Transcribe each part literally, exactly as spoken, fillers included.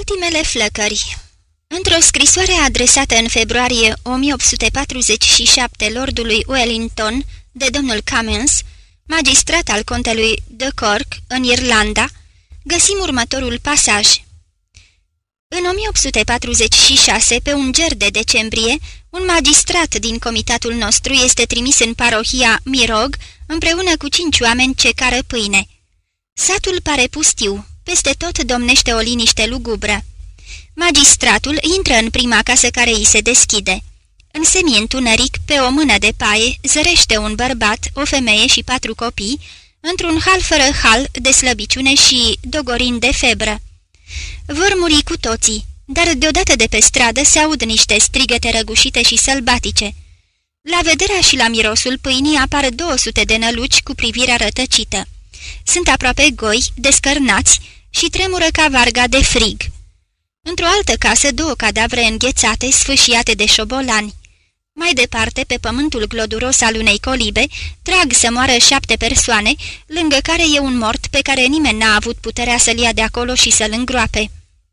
Ultimele flăcări. Într-o scrisoare adresată în februarie o mie opt sute patruzeci și șapte lordului Wellington de domnul Cummins, magistrat al contelui de Cork în Irlanda, găsim următorul pasaj. În o mie opt sute patruzeci și șase, pe un ger de decembrie, un magistrat din comitatul nostru este trimis în parohia Mirog împreună cu cinci oameni ce cară pâine. Satul pare pustiu, peste tot domnește o liniște lugubră. Magistratul intră în prima casă care îi se deschide. În semi-întuneric, pe o mână de paie, zărește un bărbat, o femeie și patru copii, într-un hal fără hal de slăbiciune și dogorind de febră. Vor muri cu toții, dar deodată de pe stradă se aud niște strigăte răgușite și sălbatice. La vederea și la mirosul pâinii apar două sute de năluci cu privirea rătăcită. Sunt aproape goi, descărnați și tremură ca varga de frig. Într-o altă casă, două cadavre înghețate, sfâșiate de șobolani. Mai departe, pe pământul gloduros al unei colibe, trag să moară șapte persoane, lângă care e un mort pe care nimeni n-a avut puterea să-l ia de acolo și să-l îngroape.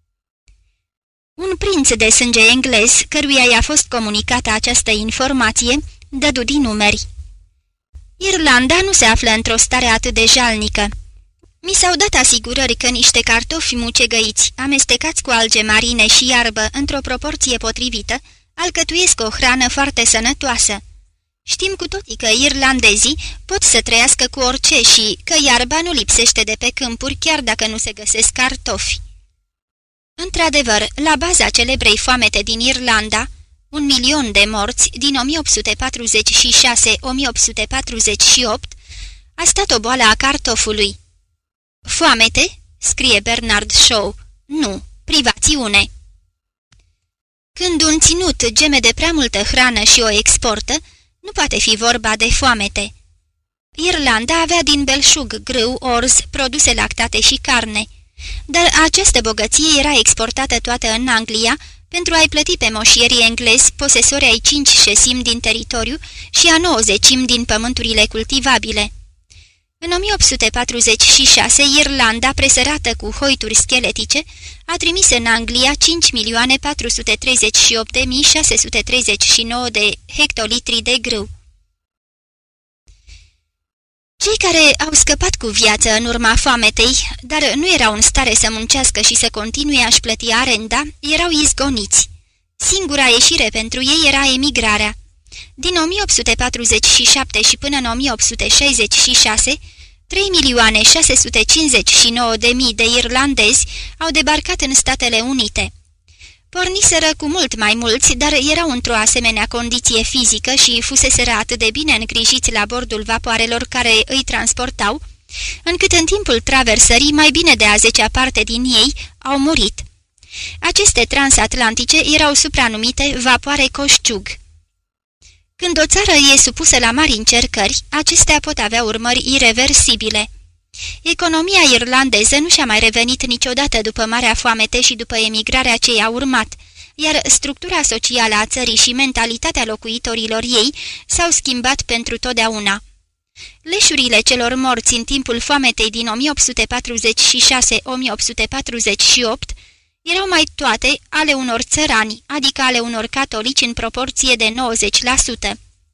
Un prinț de sânge englez, căruia i-a fost comunicată această informație, dădu din numeri. Irlanda nu se află într-o stare atât de jalnică. Mi s-au dat asigurări că niște cartofi mucegăiți, amestecați cu alge marine și iarbă într-o proporție potrivită, alcătuiesc o hrană foarte sănătoasă. Știm cu toții că irlandezii pot să trăiască cu orice și că iarba nu lipsește de pe câmpuri chiar dacă nu se găsesc cartofi. Într-adevăr, la baza celebrei foamete din Irlanda, un milion de morți din o mie opt sute patruzeci și șase - o mie opt sute patruzeci și opt, a stat o boală a cartofului. Foamete? Scrie Bernard Shaw. Nu, privațiune. Când un ținut geme de prea multă hrană și o exportă, nu poate fi vorba de foamete. Irlanda avea din belșug, grâu, orz, produse lactate și carne, dar această bogăție era exportată toată în Anglia pentru a-i plăti pe moșierii englezi, posesori ai cinci șesimi din teritoriu și a nouă zecimi din pământurile cultivabile. În o mie opt sute patruzeci și șase, Irlanda, presărată cu hoituri scheletice, a trimis în Anglia cinci milioane patru sute treizeci și opt de mii șase sute treizeci și nouă de hectolitri de grâu. Cei care au scăpat cu viață în urma foametei, dar nu erau în stare să muncească și să continue a-și plăti arenda, erau izgoniți. Singura ieșire pentru ei era emigrarea. Din o mie opt sute patruzeci și șapte și până în o mie opt sute șaizeci și șase, trei milioane șase sute cincizeci și nouă de mii de irlandezi au debarcat în Statele Unite. Porniseră cu mult mai mulți, dar erau într-o asemenea condiție fizică și fuseseră atât de bine îngrijiți la bordul vapoarelor care îi transportau, încât în timpul traversării mai bine de a zecea parte din ei au murit. Aceste transatlantice erau supranumite vapoare coșciug. Când o țară e supusă la mari încercări, acestea pot avea urmări ireversibile. Economia irlandeză nu și-a mai revenit niciodată după marea foamete și după emigrarea ce i-a urmat, iar structura socială a țării și mentalitatea locuitorilor ei s-au schimbat pentru totdeauna. Leșurile celor morți în timpul foametei din o mie opt sute patruzeci și șase - o mie opt sute patruzeci și opt erau mai toate ale unor țărani, adică ale unor catolici în proporție de nouăzeci la sută.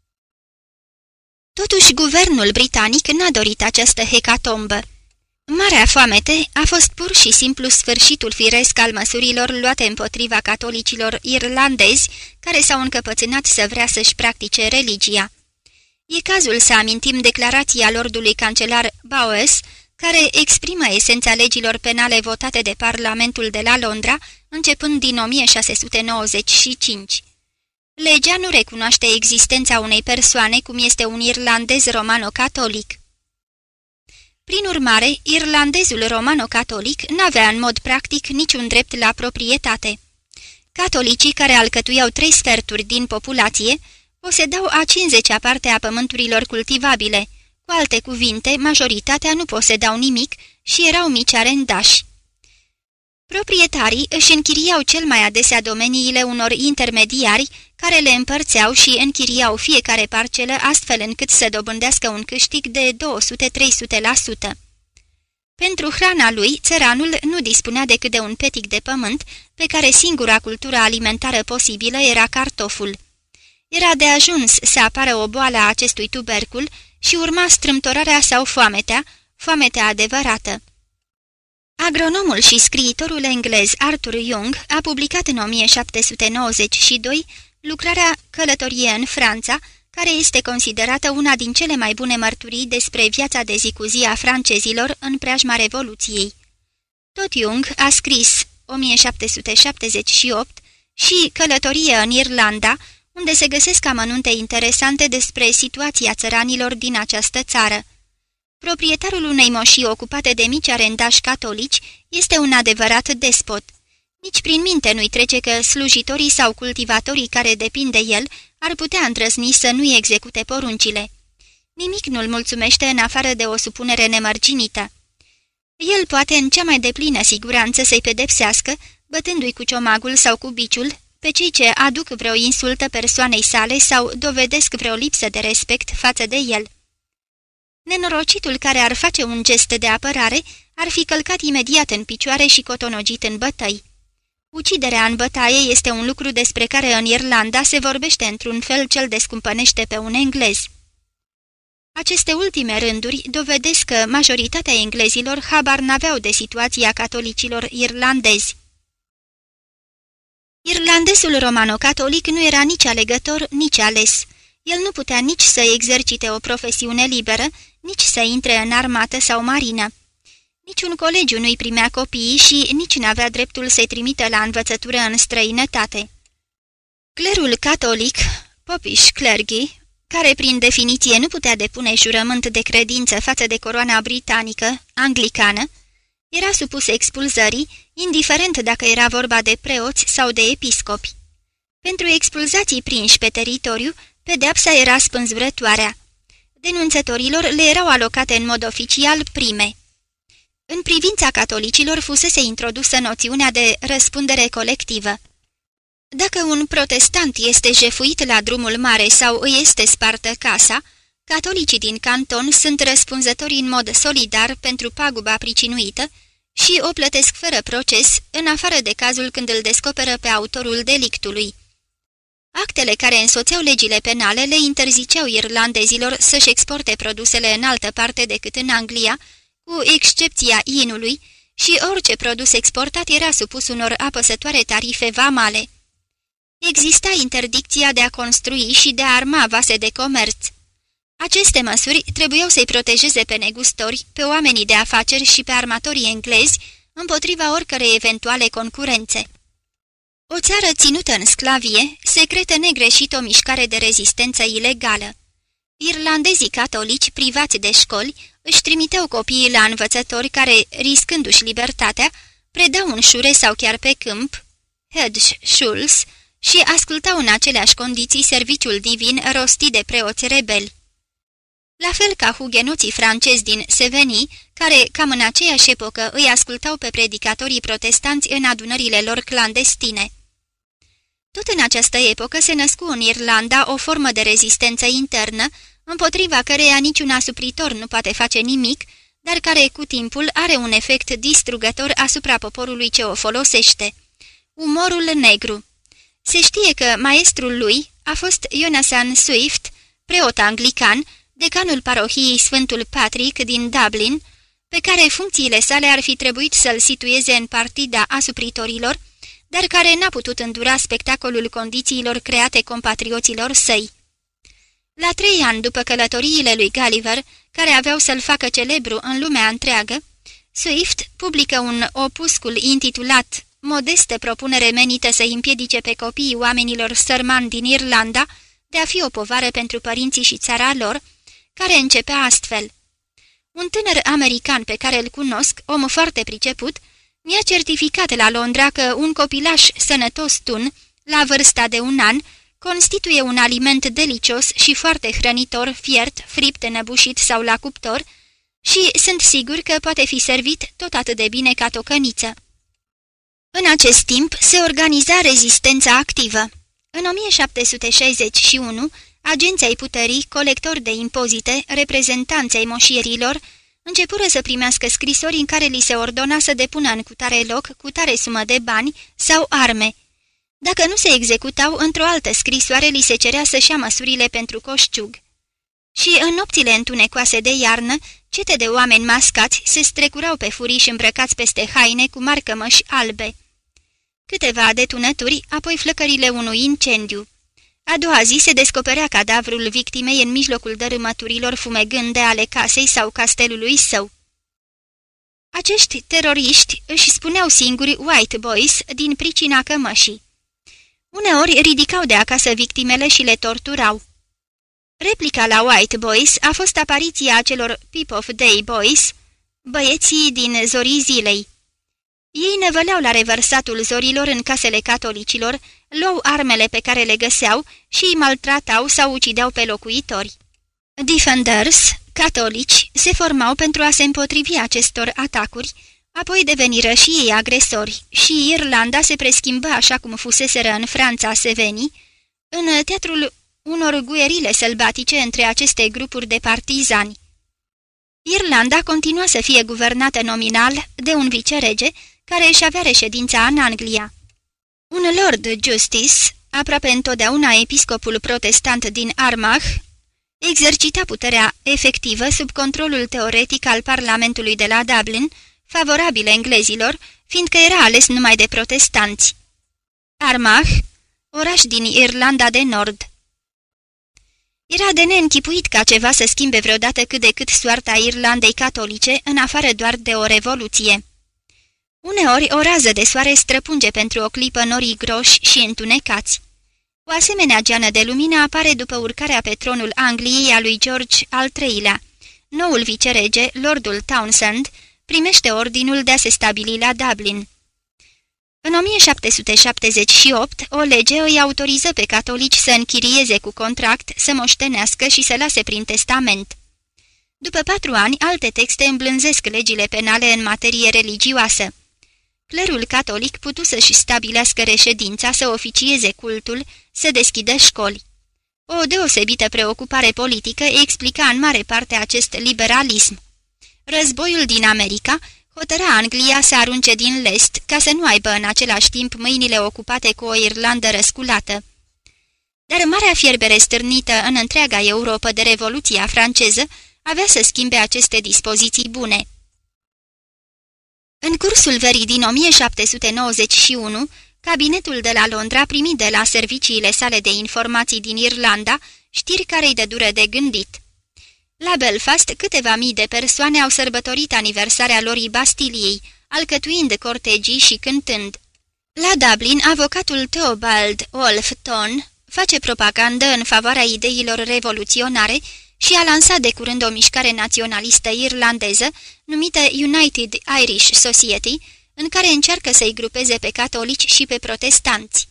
Totuși, guvernul britanic n-a dorit această hecatombă. Marea foamete a fost pur și simplu sfârșitul firesc al măsurilor luate împotriva catolicilor irlandezi care s-au încăpățânat să vrea să-și practice religia. E cazul să amintim declarația lordului cancelar Bowes, care exprimă esența legilor penale votate de Parlamentul de la Londra, începând din o mie șase sute nouăzeci și cinci. Legea nu recunoaște existența unei persoane cum este un irlandez romano-catolic. Prin urmare, irlandezul romano-catolic n-avea în mod practic niciun drept la proprietate. Catolicii, care alcătuiau trei sferturi din populație, posedau a cincizecea parte a pământurilor cultivabile. Cu alte cuvinte, majoritatea nu posedau nimic și erau mici arendași. Proprietarii își închiriau cel mai adesea domeniile unor intermediari care le împărțeau și închiriau fiecare parcelă astfel încât să dobândească un câștig de două sute - trei sute la sută. Pentru hrana lui, țăranul nu dispunea decât de un petic de pământ, pe care singura cultură alimentară posibilă era cartoful. Era de ajuns să apară o boală a acestui tubercul și urma strâmtorarea sau foametea, foametea adevărată. Agronomul și scriitorul englez Arthur Young a publicat în o mie șapte sute nouăzeci și doi lucrarea Călătorie în Franța, care este considerată una din cele mai bune mărturii despre viața de zi cu zi a francezilor în preajma Revoluției. Tot Young a scris o mie șapte sute șaptezeci și opt și Călătorie în Irlanda, unde se găsesc amănunte interesante despre situația țăranilor din această țară. Proprietarul unei moșii ocupate de mici arendași catolici este un adevărat despot. Nici prin minte nu-i trece că slujitorii sau cultivatorii care depind de el ar putea îndrăzni să nu-i execute poruncile. Nimic nu-l mulțumește în afară de o supunere nemărginită. El poate în cea mai deplină siguranță să-i pedepsească, bătându-i cu ciomagul sau cu biciul, pe cei ce aduc vreo insultă persoanei sale sau dovedesc vreo lipsă de respect față de el. Nenorocitul care ar face un gest de apărare ar fi călcat imediat în picioare și cotonogit în bătăi. Uciderea în bătaie este un lucru despre care în Irlanda se vorbește într-un fel ce-l descumpănește pe un englez. Aceste ultime rânduri dovedesc că majoritatea englezilor habar n-aveau de situația catolicilor irlandezi. Irlandezul romano-catolic nu era nici alegător, nici ales. El nu putea nici să exercite o profesiune liberă, nici să intre în armată sau marină. Niciun colegiu nu-i primea copiii și nici n-avea dreptul să-i trimită la învățătură în străinătate. Clerul catolic, popish clergy, care prin definiție nu putea depune jurământ de credință față de coroana britanică, anglicană, era supus expulzării, indiferent dacă era vorba de preoți sau de episcopi. Pentru expulzații prinși pe teritoriu, pedeapsa era spânzurătoarea. Denunțătorilor le erau alocate în mod oficial prime. În privința catolicilor fusese introdusă noțiunea de răspundere colectivă. Dacă un protestant este jefuit la drumul mare sau îi este spartă casa, catolicii din canton sunt răspunzători în mod solidar pentru paguba pricinuită și o plătesc fără proces, în afară de cazul când îl descoperă pe autorul delictului. Actele care însoțeau legile penale le interziceau irlandezilor să-și exporte produsele în altă parte decât în Anglia, cu excepția inului, și orice produs exportat era supus unor apăsătoare tarife vamale. Exista interdicția de a construi și de a arma vase de comerț. Aceste măsuri trebuiau să-i protejeze pe negustori, pe oamenii de afaceri și pe armatorii englezi împotriva oricărei eventuale concurențe. O țară ținută în sclavie secretă negreșit o mișcare de rezistență ilegală. Irlandezii catolici privați de școli își trimiteau copiii la învățători care, riscându-și libertatea, predau în șure sau chiar pe câmp, Hedge Schools, și ascultau în aceleași condiții serviciul divin rostit de preoți rebeli. La fel ca hugenoții francezi din Seveni, care, cam în aceeași epocă, îi ascultau pe predicatorii protestanți în adunările lor clandestine. Tot în această epocă se născu în Irlanda o formă de rezistență internă, împotriva căreia niciun asupritor nu poate face nimic, dar care cu timpul are un efect distrugător asupra poporului ce o folosește. Umorul negru. Se știe că maestrul lui a fost Jonathan Swift, preot anglican, decanul parohiei Sfântul Patrick din Dublin, pe care funcțiile sale ar fi trebuit să-l situeze în partida asupritorilor, dar care n-a putut îndura spectacolul condițiilor create compatrioților săi. La trei ani după călătoriile lui Gulliver, care aveau să-l facă celebru în lumea întreagă, Swift publică un opuscul intitulat Modeste propunere menită să împiedice pe copiii oamenilor sărmani din Irlanda de a fi o povară pentru părinții și țara lor, care începea astfel. Un tânăr american pe care îl cunosc, om foarte priceput, mi-a certificat la Londra că un copilaș sănătos tun, la vârsta de un an, constituie un aliment delicios și foarte hrănitor, fiert, fript, înăbușit sau la cuptor, și sunt sigur că poate fi servit tot atât de bine ca tocăniță. În acest timp se organiza rezistența activă. În o mie șapte sute șaizeci și unu, agenții ai puterii, colectori de impozite, reprezentanți ai moșierilor, începură să primească scrisori în care li se ordona să depună în cutare loc cutare sumă de bani sau arme. Dacă nu se executau, într-o altă scrisoare li se cerea să-și ia măsurile pentru coșciug. Și în nopțile întunecoase de iarnă, cete de oameni mascați se strecurau pe furiși îmbrăcați peste haine cu mari cămăși albe. Câteva detunături, apoi flăcările unui incendiu. A doua zi se descoperea cadavrul victimei în mijlocul dărâmăturilor fumegânde ale casei sau castelului său. Acești teroriști își spuneau singuri White Boys din pricina cămășii. Uneori ridicau de acasă victimele și le torturau. Replica la White Boys a fost apariția acelor Peep of Day Boys, băieții din zorii zilei. Ei năvăleau la revărsatul zorilor în casele catolicilor, luau armele pe care le găseau și îi maltratau sau ucideau pe locuitori. Defenders, catolici, se formau pentru a se împotrivi acestor atacuri, apoi deveniră și ei agresori și Irlanda se preschimbă așa cum fuseseră în Franța sevenii, în teatrul unor guerile sălbatice între aceste grupuri de partizani. Irlanda continua să fie guvernată nominal de un vicerege care își avea reședința în Anglia. Un Lord Justice, aproape întotdeauna episcopul protestant din Armagh, exercita puterea efectivă sub controlul teoretic al Parlamentului de la Dublin, favorabil englezilor, fiindcă era ales numai de protestanți. Armagh, oraș din Irlanda de Nord. Era de neînchipuit ca ceva să schimbe vreodată cât de cât soarta Irlandei catolice, în afară doar de o revoluție. Uneori o rază de soare străpunge pentru o clipă norii groși și întunecați. O asemenea geană de lumină apare după urcarea pe tronul Angliei a lui George al treilea. Noul vicerege, Lordul Townshend, primește ordinul de a se stabili la Dublin. În o mie șapte sute șaptezeci și opt, o lege îi autoriză pe catolici să închirieze cu contract, să moștenească și să lase prin testament. După patru ani, alte texte îmblânzesc legile penale în materie religioasă. Clerul catolic putu să-și stabilească reședința, să oficieze cultul, să deschidă școli. O deosebită preocupare politică explica în mare parte acest liberalism. Războiul din America hotăra Anglia să arunce din lest, ca să nu aibă în același timp mâinile ocupate cu o Irlandă răsculată. Dar marea fierbere stârnită în întreaga Europă de Revoluția franceză avea să schimbe aceste dispoziții bune. În cursul verii din o mie șapte sute nouăzeci și unu, cabinetul de la Londra primi de la serviciile sale de informații din Irlanda știri care îi dădură de gândit. La Belfast, câteva mii de persoane au sărbătorit aniversarea lorii Bastiliei, alcătuind cortegii și cântând. La Dublin, avocatul Theobald Wolfe face propagandă în favoarea ideilor revoluționare și a lansat de curând o mișcare naționalistă irlandeză numită United Irish Society, în care încearcă să-i grupeze pe catolici și pe protestanți.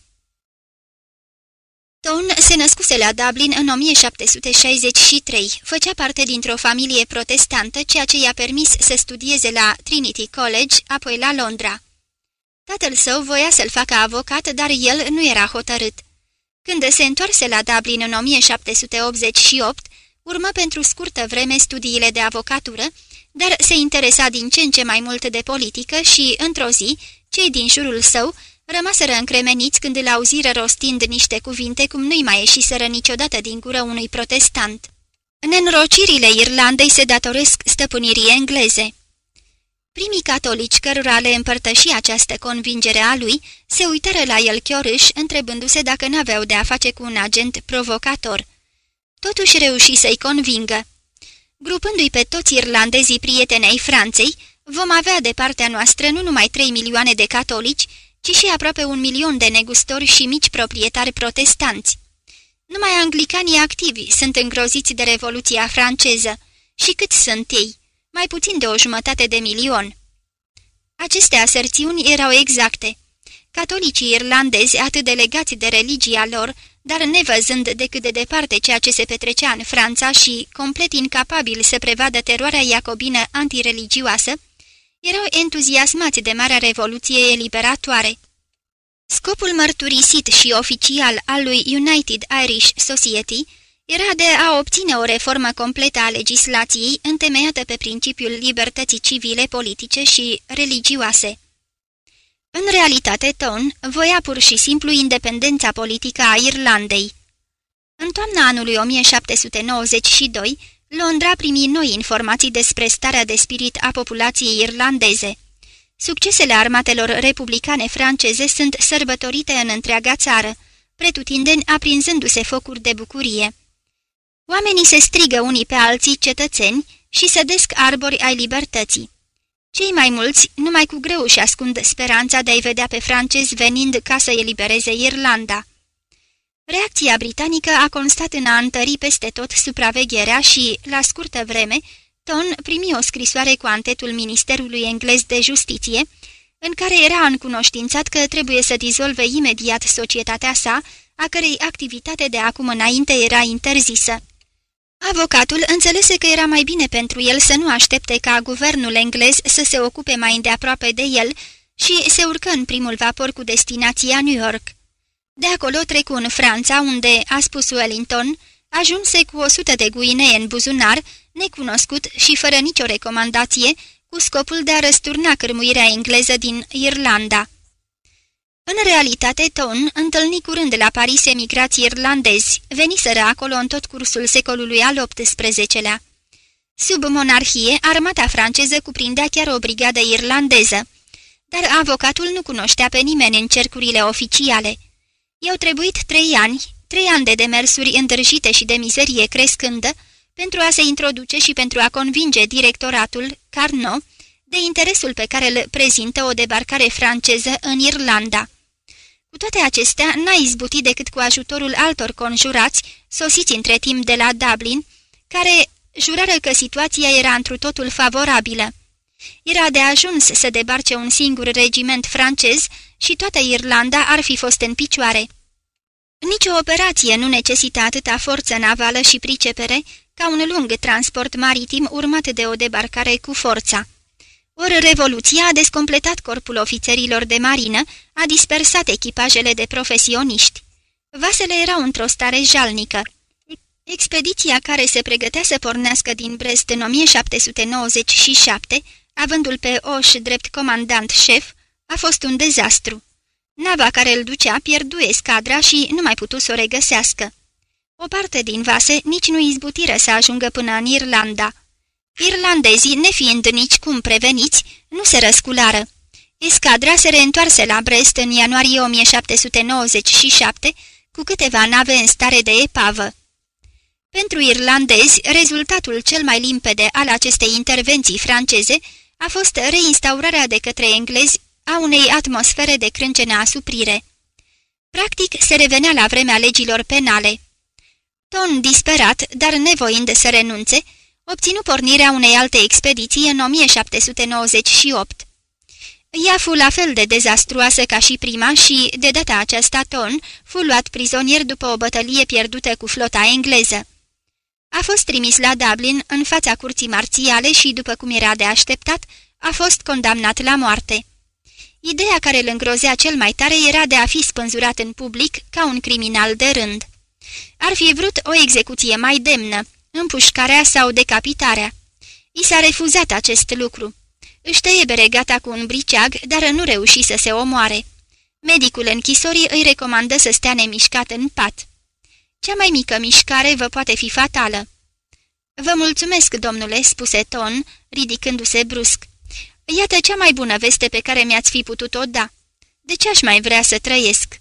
Tone se născuse la Dublin în o mie șapte sute șaizeci și trei, făcea parte dintr-o familie protestantă, ceea ce i-a permis să studieze la Trinity College, apoi la Londra. Tatăl său voia să-l facă avocat, dar el nu era hotărât. Când se întoarse la Dublin în o mie șapte sute optzeci și opt, urmă pentru scurtă vreme studiile de avocatură, dar se interesa din ce în ce mai mult de politică și, într-o zi, cei din jurul său rămaseră încremeniți când îl auziră rostind niște cuvinte cum nu-i mai ieșiseră niciodată din gură unui protestant. Nenorocirile Irlandei se datoresc stăpânirii engleze. Primii catolici cărora le împărtăși această convingere a lui se uitără la el chiorâși, întrebându-se dacă n-aveau de a face cu un agent provocator. Totuși reuși să-i convingă. Grupându-i pe toți irlandezii prietenei Franței, vom avea de partea noastră nu numai trei milioane de catolici, ci și aproape un milion de negustori și mici proprietari protestanți. Numai anglicanii activi sunt îngroziți de Revoluția franceză. Și câți sunt ei? Mai puțin de o jumătate de milion. Aceste aserțiuni erau exacte. Catolicii irlandezi, atât de legați de religia lor, dar nevăzând decât de departe ceea ce se petrecea în Franța și complet incapabili să prevadă teroarea iacobină antireligioasă, erau entuziasmați de marea revoluție eliberatoare. Scopul mărturisit și oficial al lui United Irish Society era de a obține o reformă completă a legislației întemeiată pe principiul libertății civile, politice și religioase. În realitate, Tone voia pur și simplu independența politică a Irlandei. În toamna anului o mie șapte sute nouăzeci și doi, Londra primi noi informații despre starea de spirit a populației irlandeze. Succesele armatelor republicane franceze sunt sărbătorite în întreaga țară, pretutindeni aprinzându-se focuri de bucurie. Oamenii se strigă unii pe alții cetățeni și sădesc arbori ai libertății. Cei mai mulți numai cu greu își ascund speranța de a-i vedea pe francezi venind ca să elibereze Irlanda. Reacția britanică a constat în a întări peste tot supravegherea și, la scurtă vreme, Tone primi o scrisoare cu antetul Ministerului Englez de Justiție, în care era încunoștințat că trebuie să dizolve imediat societatea sa, a cărei activitate de acum înainte era interzisă. Avocatul înțelese că era mai bine pentru el să nu aștepte ca guvernul englez să se ocupe mai îndeaproape de el și se urcă în primul vapor cu destinația New York. De acolo trecu în Franța, unde, a spus Wellington, ajunse cu o sută de guinee în buzunar, necunoscut și fără nicio recomandație, cu scopul de a răsturna cârmuirea engleză din Irlanda. În realitate, Tone întâlni curând la Paris emigrații irlandezi, veniseră acolo în tot cursul secolului al optsprezecelea. Sub monarhie, armata franceză cuprindea chiar o brigadă irlandeză, dar avocatul nu cunoștea pe nimeni în cercurile oficiale. I-au trebuit trei ani, trei ani de demersuri îndrăjite și de mizerie crescândă, pentru a se introduce și pentru a convinge directoratul, Carnot, de interesul pe care îl prezintă o debarcare franceză în Irlanda. Cu toate acestea, n-a izbutit decât cu ajutorul altor conjurați, sosiți între timp de la Dublin, care jurară că situația era întru totul favorabilă. Era de ajuns să debarce un singur regiment francez și toată Irlanda ar fi fost în picioare. Nici o operație nu necesită atâta forță navală și pricepere ca un lung transport maritim urmat de o debarcare cu forța. Ori revoluția a descompletat corpul ofițerilor de marină, a dispersat echipajele de profesioniști. Vasele erau într-o stare jalnică. Expediția care se pregătea să pornească din Brest în o mie șapte sute nouăzeci și șapte, avându-l pe Oș drept comandant șef, a fost un dezastru. Nava care îl ducea pierdu escadra și nu mai putu să o regăsească. O parte din vase nici nu izbutiră să ajungă până în Irlanda. Irlandezii, nefiind nici cum preveniți, nu se răsculară. Escadra se reîntoarse la Brest în ianuarie o mie șapte sute nouăzeci și șapte cu câteva nave în stare de epavă. Pentru irlandezi, rezultatul cel mai limpede al acestei intervenții franceze a fost reinstaurarea de către englezi a unei atmosfere de crâncenă asuprire. Practic, se revenea la vremea legilor penale. Tone, disperat, dar nevoind să renunțe, obținu pornirea unei alte expediții în o mie șapte sute nouăzeci și opt. Ea fu la fel de dezastruoasă ca și prima și, de data aceasta, Tone fu luat prizonier după o bătălie pierdută cu flota engleză. A fost trimis la Dublin în fața curții marțiale și, după cum era de așteptat, a fost condamnat la moarte. Ideea care îl îngrozea cel mai tare era de a fi spânzurat în public ca un criminal de rând. Ar fi vrut o execuție mai demnă, împușcarea sau decapitarea. I s-a refuzat acest lucru. Își tăie beregata cu un briceag, dar nu reuși să se omoare. Medicul închisorii îi recomandă să stea nemișcat în pat. Cea mai mică mișcare vă poate fi fatală. Vă mulțumesc, domnule," spuse Tone, ridicându-se brusc. Iată cea mai bună veste pe care mi-ați fi putut-o da. De ce aș mai vrea să trăiesc?"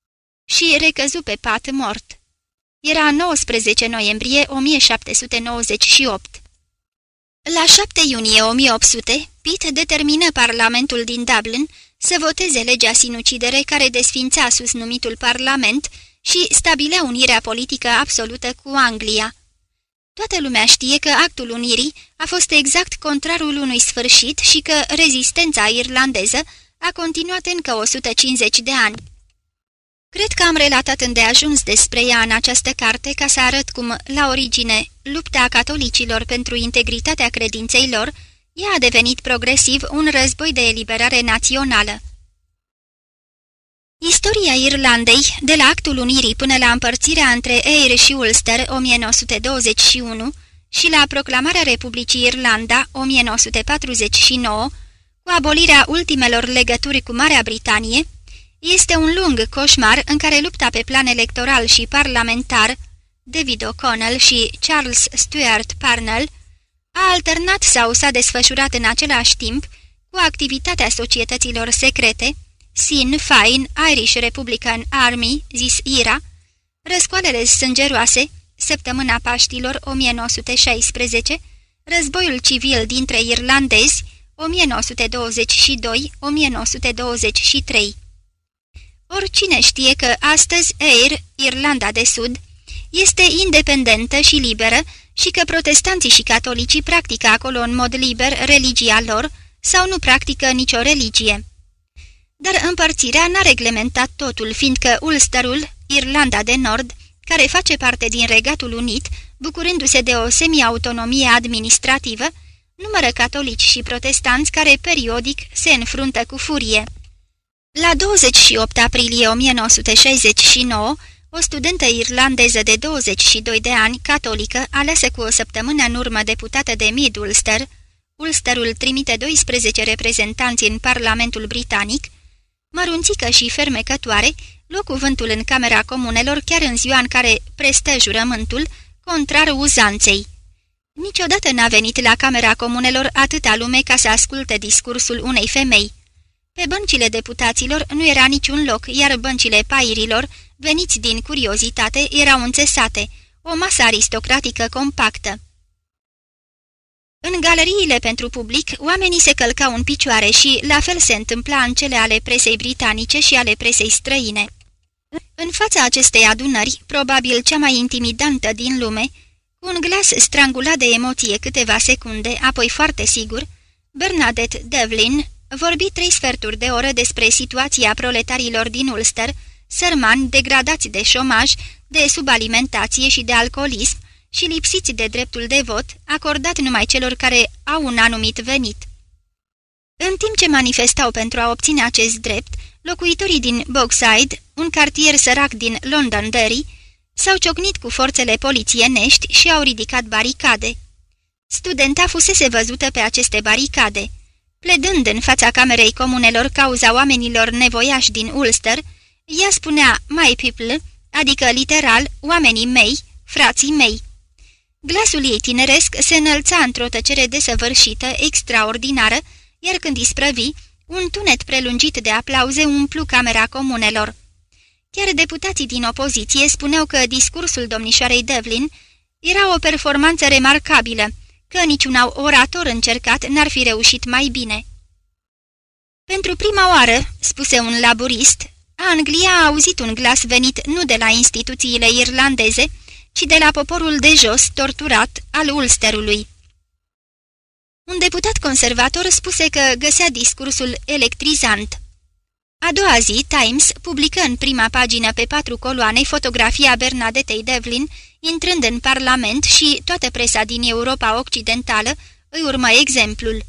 Și recăzu pe pat mort. Era nouăsprezece noiembrie o mie șapte sute nouăzeci și opt. La șapte iunie o mie opt sute, Pitt determină Parlamentul din Dublin să voteze legea sinucidere care desfința sus numitul Parlament și stabilea unirea politică absolută cu Anglia. Toată lumea știe că actul unirii a fost exact contrarul unui sfârșit și că rezistența irlandeză a continuat încă o sută cincizeci de ani. Cred că am relatat îndeajuns despre ea în această carte ca să arăt cum, la origine, lupta catolicilor pentru integritatea credinței lor, ea a devenit progresiv un război de eliberare națională. Istoria Irlandei, de la actul unirii până la împărțirea între Eyre și Ulster o mie nouă sute douăzeci și unu și la proclamarea Republicii Irlanda o mie nouă sute patruzeci și nouă, cu abolirea ultimelor legături cu Marea Britanie, este un lung coșmar în care lupta pe plan electoral și parlamentar, David O'Connell și Charles Stuart Parnell, a alternat sau s-a desfășurat în același timp cu activitatea societăților secrete, Sinn Féin, Irish Republican Army, zis I R A, răscoalele sângeroase, Săptămâna Paștilor o mie nouă sute șaisprezece, războiul civil dintre irlandezi o mie nouă sute douăzeci și doi - o mie nouă sute douăzeci și trei. Oricine știe că astăzi Eyre, Irlanda de Sud, este independentă și liberă și că protestanții și catolicii practică acolo în mod liber religia lor sau nu practică nicio religie. Dar împărțirea n-a reglementat totul, fiindcă Ulsterul, Irlanda de Nord, care face parte din Regatul Unit, bucurându-se de o semi-autonomie administrativă, numără catolici și protestanți care periodic se înfruntă cu furie. La douăzeci și opt aprilie o mie nouă sute șaizeci și nouă, o studentă irlandeză de douăzeci și doi de ani, catolică, aleasă cu o săptămână în urmă deputată de Mid-Ulster, Ulsterul trimite doisprezece reprezentanți în Parlamentul Britanic, mărunțică și fermecătoare, luă cuvântul în Camera Comunelor chiar în ziua în care prestă jurământul, contrar uzanței. Niciodată n-a venit la Camera Comunelor atâta lume ca să asculte discursul unei femei. Pe băncile deputaților nu era niciun loc, iar băncile pairilor, veniți din curiozitate, erau înțesate, o masă aristocratică compactă. În galeriile pentru public, oamenii se călcau în picioare și la fel se întâmpla în cele ale presei britanice și ale presei străine. În fața acestei adunări, probabil cea mai intimidantă din lume, cu un glas strangulat de emoție câteva secunde, apoi foarte sigur, Bernadette Devlin vorbi trei sferturi de oră despre situația proletarilor din Ulster, sărmani, degradați de șomaj, de subalimentație și de alcoolism și lipsiți de dreptul de vot, acordat numai celor care au un anumit venit. În timp ce manifestau pentru a obține acest drept, locuitorii din Bogside, un cartier sărac din Londonderry, s-au ciocnit cu forțele polițienești și au ridicat baricade. Studenta fusese văzută pe aceste baricade. Pledând în fața Camerei Comunelor cauza oamenilor nevoiași din Ulster, ea spunea "my people", adică literal "oamenii mei, frații mei". Glasul ei tineresc se înălța într-o tăcere desăvârșită, extraordinară, iar când isprăvi, un tunet prelungit de aplauze umplu Camera Comunelor. Chiar deputații din opoziție spuneau că discursul domnișoarei Devlin era o performanță remarcabilă, că niciun orator încercat n-ar fi reușit mai bine. Pentru prima oară, spuse un laburist, Anglia a auzit un glas venit nu de la instituțiile irlandeze, ci de la poporul de jos, torturat, al Ulsterului. Un deputat conservator spuse că găsea discursul electrizant. A doua zi, Times publică în prima pagină pe patru coloane fotografia Bernadettei Devlin, intrând în Parlament, și toată presa din Europa Occidentală îi urmă exemplul.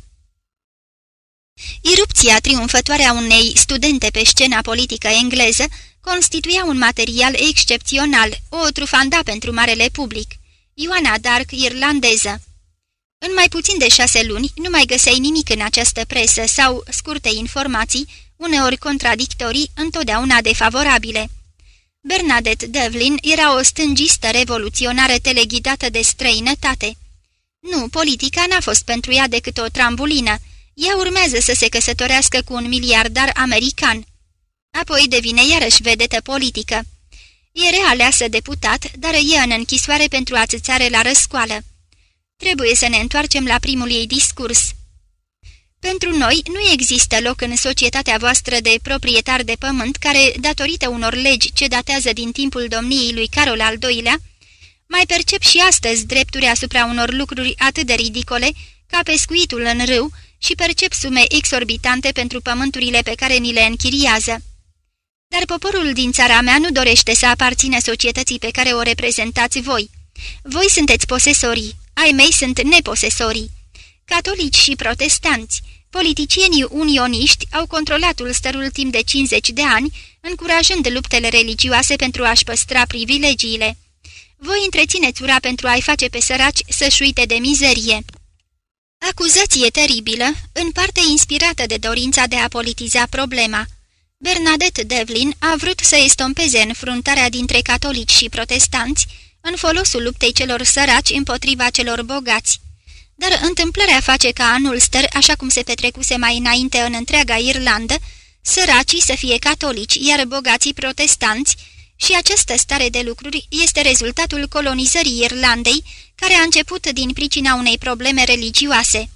Irupția triumfătoare a unei studente pe scena politică engleză constituia un material excepțional, o trufanda pentru marele public. Ioana Dark, irlandeză. În mai puțin de șase luni nu mai găseai nimic în această presă sau scurte informații, uneori contradictorii, întotdeauna defavorabile. Bernadette Devlin era o stângistă revoluționară teleghidată de străinătate. Nu, politica n-a fost pentru ea decât o trambulină. Ea urmează să se căsătorească cu un miliardar american. Apoi devine iarăși vedetă politică. E realeasă deputat, dar e în închisoare pentru atâțare la răscoală. Trebuie să ne întoarcem la primul ei discurs. Pentru noi nu există loc în societatea voastră de proprietari de pământ care, datorită unor legi ce datează din timpul domniei lui Carol al doilea, mai percep și astăzi drepturi asupra unor lucruri atât de ridicole ca pescuitul în râu și percep sume exorbitante pentru pământurile pe care ni le închiriază. Dar poporul din țara mea nu dorește să aparțină societății pe care o reprezentați voi. Voi sunteți posesorii, ai mei sunt neposesorii. Catolici și protestanți, politicienii unioniști au controlat Ulsterul timp de cincizeci de ani, încurajând luptele religioase pentru a-și păstra privilegiile. Voi întrețineți ura pentru a-i face pe săraci să-și uite de mizerie. Acuzație teribilă, în parte inspirată de dorința de a politiza problema. Bernadette Devlin a vrut să estompeze înfruntarea dintre catolici și protestanți în folosul luptei celor săraci împotriva celor bogați. Dar întâmplarea face ca în Ulster, așa cum se petrecuse mai înainte în întreaga Irlandă, săracii să fie catolici, iar bogații protestanți, și această stare de lucruri este rezultatul colonizării Irlandei, care a început din pricina unei probleme religioase.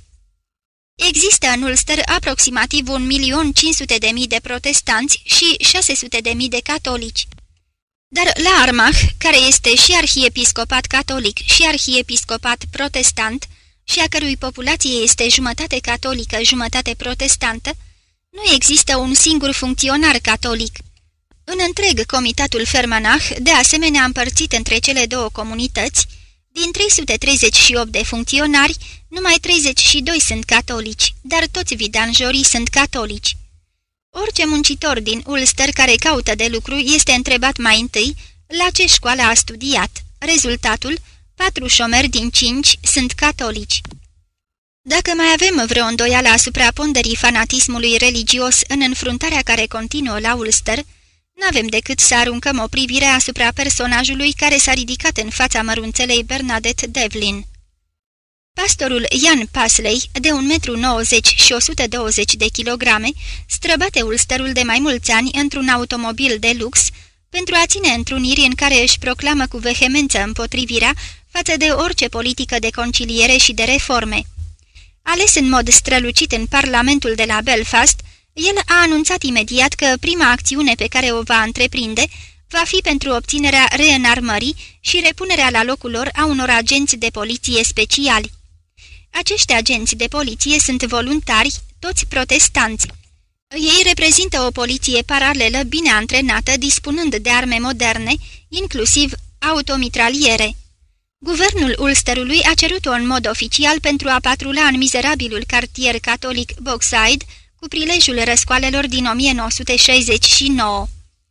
Există în Ulster aproximativ un milion cinci sute de mii de protestanți și șase sute de mii de catolici. Dar la Armagh, care este și arhiepiscopat catolic și arhiepiscopat protestant, și a cărui populație este jumătate catolică, jumătate protestantă, nu există un singur funcționar catolic. În întreg comitatul Fermanagh, de asemenea împărțit între cele două comunități, din trei sute treizeci și opt de funcționari, numai treizeci și doi sunt catolici, dar toți vidanjorii sunt catolici. Orice muncitor din Ulster care caută de lucru este întrebat mai întâi la ce școală a studiat. Rezultatul, patru șomeri din cinci sunt catolici. Dacă mai avem vreo îndoială asupra ponderii fanatismului religios în înfruntarea care continuă la Ulster, n-avem decât să aruncăm o privire asupra personajului care s-a ridicat în fața mărunțelei Bernadette Devlin. Pastorul Ian Pasley, de un metru nouăzeci și o sută douăzeci de kilograme, străbate Ulsterul de mai mulți ani într-un automobil de lux pentru a ține întruniri în care își proclamă cu vehemență împotrivirea față de orice politică de conciliere și de reforme. Ales în mod strălucit în Parlamentul de la Belfast, el a anunțat imediat că prima acțiune pe care o va întreprinde va fi pentru obținerea reînarmării și repunerea la locul lor a unor agenți de poliție speciali. Acești agenți de poliție sunt voluntari, toți protestanți. Ei reprezintă o poliție paralelă bine antrenată, dispunând de arme moderne, inclusiv automitraliere. Guvernul Ulsterului a cerut-o în mod oficial pentru a patrula în mizerabilul cartier catolic Bogside cu prilejul răscoalelor din o mie nouă sute șaizeci și nouă.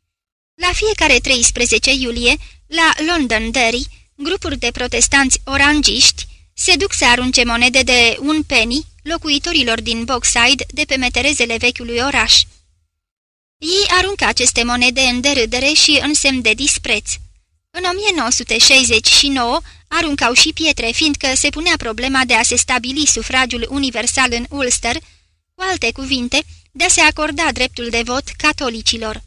La fiecare treisprezece iulie, la Londonderry, grupuri de protestanți orangiști se duc să arunce monede de un penny locuitorilor din Bogside de pe meterezele vechiului oraș. Ei aruncă aceste monede în derâdere și în semn de dispreț. În o mie nouă sute șaizeci și nouă aruncau și pietre, fiindcă se punea problema de a se stabili sufragiul universal în Ulster, cu alte cuvinte, de a se acorda dreptul de vot catolicilor.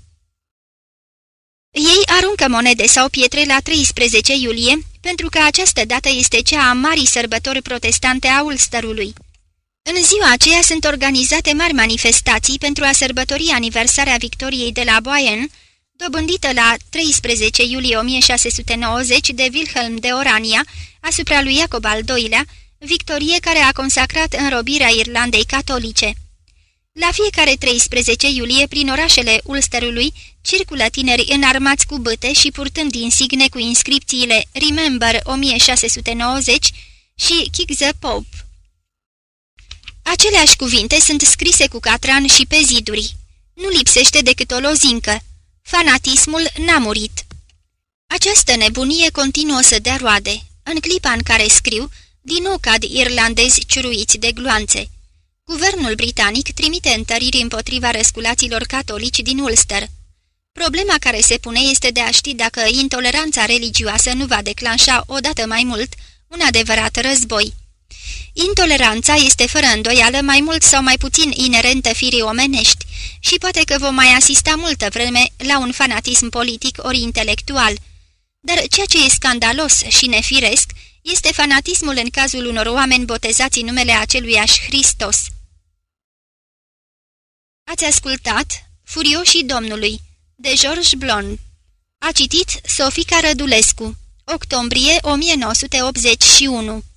Ei aruncă monede sau pietre la treisprezece iulie, pentru că această dată este cea a marii sărbători protestante a Ulsterului. În ziua aceea sunt organizate mari manifestații pentru a sărbători aniversarea victoriei de la Boyne, dobândită la treisprezece iulie o mie șase sute nouăzeci de Wilhelm de Orania asupra lui Iacob al doilea, victorie care a consacrat înrobirea Irlandei catolice. La fiecare treisprezece iulie, prin orașele Ulsterului, circulă tineri înarmați cu bâte și purtând insigne cu inscripțiile Remember o mie șase sute nouăzeci și Kick the Pope. Aceleași cuvinte sunt scrise cu catran și pe ziduri. Nu lipsește decât o lozincă. Fanatismul n-a murit. Această nebunie continuă să dea roade. În clipa în care scriu, din nou cad irlandezi ciuruiți de gloanțe. Guvernul britanic trimite întăriri împotriva răsculaților catolici din Ulster. Problema care se pune este de a ști dacă intoleranța religioasă nu va declanșa odată mai mult un adevărat război. Intoleranța este fără îndoială mai mult sau mai puțin inerentă firii omenești și poate că vom mai asista multă vreme la un fanatism politic ori intelectual. Dar ceea ce e scandalos și nefiresc este fanatismul în cazul unor oameni botezați în numele aceluiași Hristos. Ați ascultat Furioșii Domnului, de George Blond. A citit Sofica Rădulescu, octombrie o mie nouă sute optzeci și unu.